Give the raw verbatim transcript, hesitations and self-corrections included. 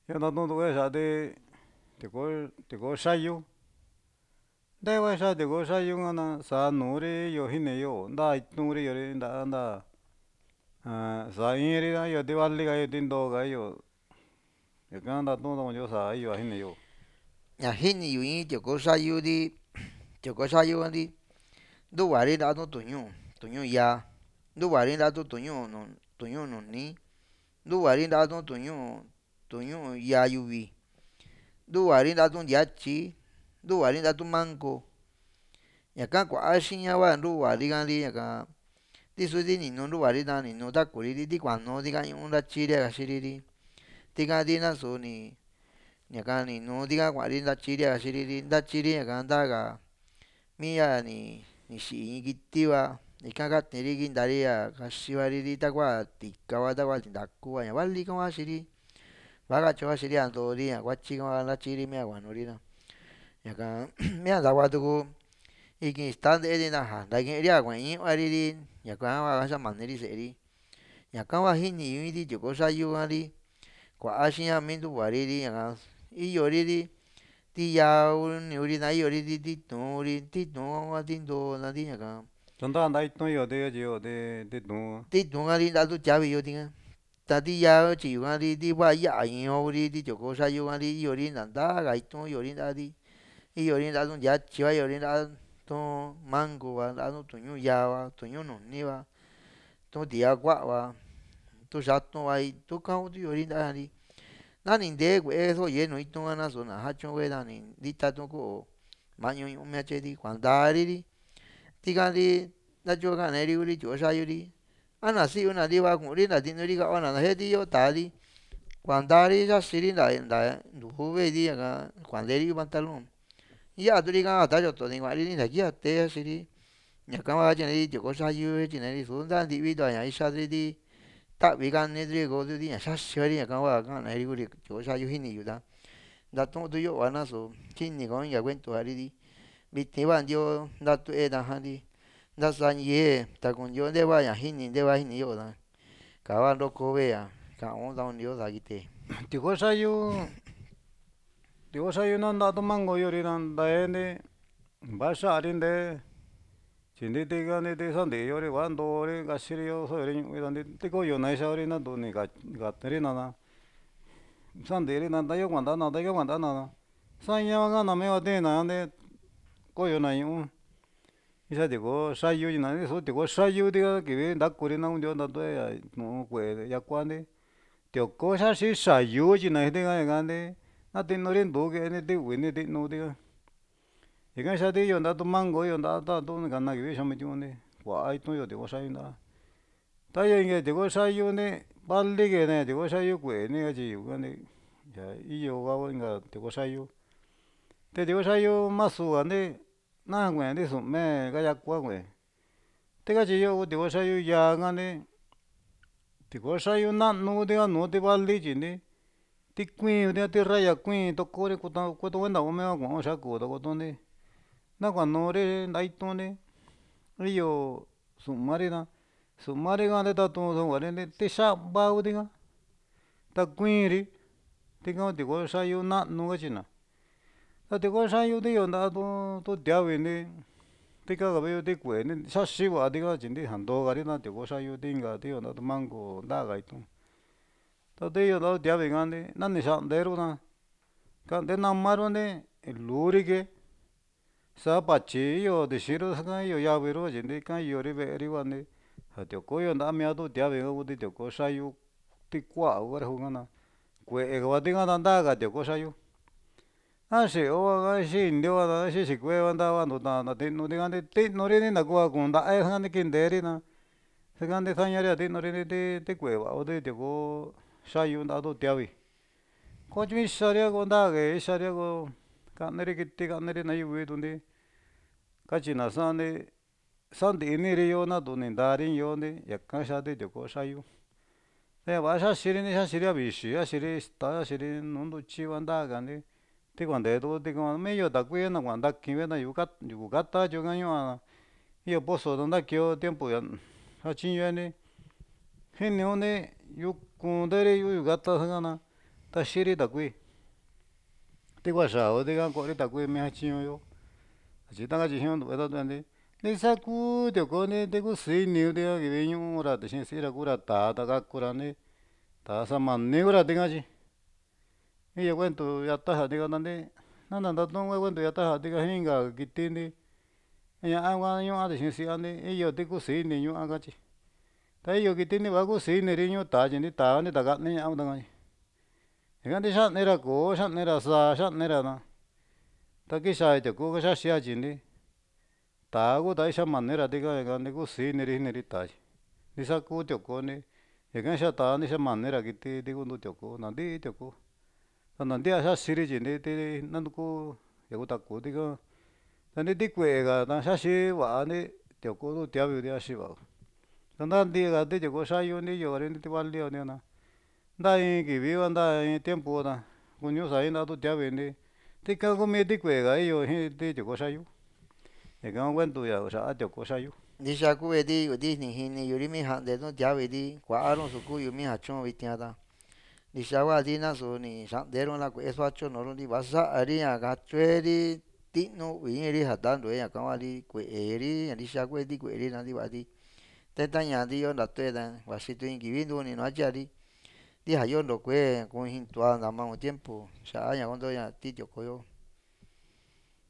Ya na no tuve sa de te ko te ko sayu de wa sa te ko sayu ngana sa nuri yo hine yo nda nuri yo nda nda sa iri da yo te wali ga yo tindo ga yo ya ka nda no no yo sa yo hine yo nhà hin yu yin cho có sa yu đi cho có sa yu đi đu wa đi đã tu tu nyu tu nyu ya đu wa đi đã tu tu nyu no tu nyu no ni đu wa đi đã tu tu nyu tu nyu ya yu vi đu wa đi đã tu ya chi đu wa đi đã tu mango nhà ka kwa shin ya wa đu wa đi ga đi nhà ka đi su đi ni no đu wa đi da ni no da ku đi đi kwa no đi ga yung da chi de ga shi đi đi đi ga đi na so ni nhà ka ni no đi ga kwa đi da chi de ga shi đi đi da chi de ga da ga mi ya ni ni shi ni ki ti wa ni ka ga te ri gi da ri ya ka shi wa ri ri ta kwa ti ka wa da wa ti da ku wa ya wa li ka wa shi ri wa ga cho wa shi ri an do ri ya wa chi ka wa la chi ri me wa no ri na nhà ka me da wa tu ku i ki sta de de na ha da gi ri ya kwa yin wa ri ri nhà ka wa ga sa ma ne ri se ri nhà ka wa hi ni yu ri ji ko sa yu wa ri kwa a shi ya min du wa ri ri nhà ka i yo ri ri ti ya u ni uri na i yo ri ti ti tu ri ti tu wa ti do na ti nhà ka tanda nda no yo de yo de de no ti tu nga ri da tu cha bi yo ti nga ta ti ya chi nga ri ti wa ya yin yo ri ti cho ko sa yu nga ri i yo ri na da ga i tu yo ri da ti i yo ri da tu ya chi wa yo ri da tu mango wa da tu tu nyu ya wa tu nyu no ni wa tu ti ya kwa wa tu sa tu wa i tu ka u ti yo ri da ri na ni de kwe so ye no i tu nga na so na ha chu we da ni di ta tu ko ma nyu yu me che di kwan da ri ri ti ka ri na chu ka ne ri u ri cho sa yu ri ana si una di wa ku ri na di no ri ka ona na he di yo ta ri kwan da ri sa si ri da da du hu we di ya ka kwan le ri pantalon ya tu ri ka ta cho to ni wa ri ni da ki ya te si ri nhà ka wa chen ri cho ko sa yu chen ri su da di vi da ya i sa ri di ta vi kan ne ri go di ya sa si ri ya ka wa ka na ri u ri cho sa yu hi ni yu da da tu tu yo wa na so chin ni con ya quen tu ri di vi ti ban yo da tu e da ha di da san ye ta con yo de wa ya hi ni de wa hi ni yo da ka wa ro ko ve ya ka on da on yo da ki te te ko sayu te ko sayu na nda to mango yo ri na da e ne ba sa ri de chindi te ga ne te san de yo ri wa ndo ri ga shi ri yo so ri ni da ne te ko yo na sa ri na do ni ga ga te ri na na san de ri na da yo kwan da na da yo kwan da na na san ya ga na me wa de na ne ko yo na yu isa te ko sayu ni na ne so te ko sayu de ga ki ve da ku ri na un yo da to ya no kwe ya kwan de te ko sa si sayu ji na de ga ga de na te no ri do ge ne te we ne te no de ga 이건 사대 연다 또 망고 연다 다또 간나 게 셔면 좋네 와 아이또 요 되고 사인다 다여 이게 되고 사이요네 빨리게네 되고 사이요 꾸에네 가지 요거네 야 이요가 뭔가 되고 사이요 때 되고 사이요 마수가네 나한테 소매 가야 꾸고에 때가 지요 되고 사이요 야가네 되고 사이요 나 노데가 노데 빨리지네 티꾸이 어디 때라야 꾸이 또 꼬리 꼬도 꼬도 원다 오메가 고 사고 도 꼬도네 na cuando ore naitone rio sumarina sumariga de ta to so ware ne te sha ba udinga ta kwiri te ga de go sa yu na no ga china ta de go sa yu de yo na to to dia we ne te ka ga be de kwe ne sa shi wa de ga jin de han do ga ri na de go sa yu de ga de yo na to mango da ga itu ta de yo da dia we ga ne na ne sa de ro na ka de na ma ro ne luri ge sa pachi yo de shiro sa yo ya we ro jin de ka yo ri be ri wa ne ha de ko yo na me do dia we go de ko sa yu ti kwa wa ro ga na kwe e ga de ga da ga de ko sa yu a se o ga shi ndio wa da shi shi kwe wa da wa no da na de no de ga de te no ri ni na ko ga da ai ha ne kin de ri na se ga de sa ya ri de no ri ni de de kwe wa o de de ko sa yu da do dia we ko ji sa ri go da ge sa ri go ka ne ri ki ti ka ne ri na yu we do ne 같이 나서네 산데 이니리요나 돈이 다린 요네 약간 샤데 되고 사유 네 와샤 시리니 샤 시리아 비시야 시리 스타 시리 논도 치완다 간데 티관데도 티관 메요 다쿠에나 관다 키베나 유가 유가타 조가요 이어 보소던다 교 템포야 하 진유네 헤네오네 육군데레 유가타 상가나 ta shiri ta kui ti qua sao ti kan ko ri ta kui me ha chiyo yo chỉ ta cái chỉ hiểu được đó thôi đi sa cú tiểu cô này đi cú sĩ nhiều đi cái ví dụ ra thì xin sĩ ra cú ra ta ta cái cú ra này ta sa man nhiều ra đi cái gì bây giờ quen tụ ya ta hạt đi cái này nó là ta tung quen tụ ya ta hạt đi cái hình cái cái tin đi nhà ăn qua nhau ăn thì xin sĩ ăn đi bây giờ đi cú sĩ nhiều ăn cái gì tại giờ cái tin đi vào cú sĩ này đi nhau ta chỉ đi ta này ta gắt này ăn được cái cái đi sát này ra cố sát này ra sa sát này ra na ta cái sai cho cô cái sát xia chỉ đi ta cô tại sao mình ra đi cái cái này cô xí này đi này đi ta đi sao cô cho cô này cái sao ta này sao mình ra cái đi đi cô nó cho cô nó đi cho cô nó đi sao xí đi đi đi nó cô cái cô ta cô đi cái nó đi đi quê cái nó sao xí vợ này cho cô nó tiêu biểu đi xí vợ nó đi cái đi cho cô sai yêu đi yêu đi đi vào liêu này na đây cái ví von đây tiempo na cô nhớ sai nó tôi tiêu biểu đi thì cái cô mới đi quê cái yêu đi cho cô sai yêu thì cái quen tụi giờ sao cho cô sai yêu đi xa cú về đi ở đi thì hình như yuri mi hạt để nó giá về đi quá áo nó số cú yuri hạt cho về tiền ta đi xa qua đi na số ni sáng để nó là cái số cho nó đi bắt sa ở đi à cái chơi đi tí nó vì đi hạt đan rồi à cái qua đi quậy đi đi xa quay đi quậy đi na đi vào điแต่ตั้งอย่างที่ย้อนดัดตัวเองว่าสิตัวเองกี่วินตัวนี่น้อยจ้าดิที่หายย้อนดอกเว้ยคงหินตัวน้ำมันหัวเทียมปูใช่อย่างคนตัวอย่างที่จบก็โย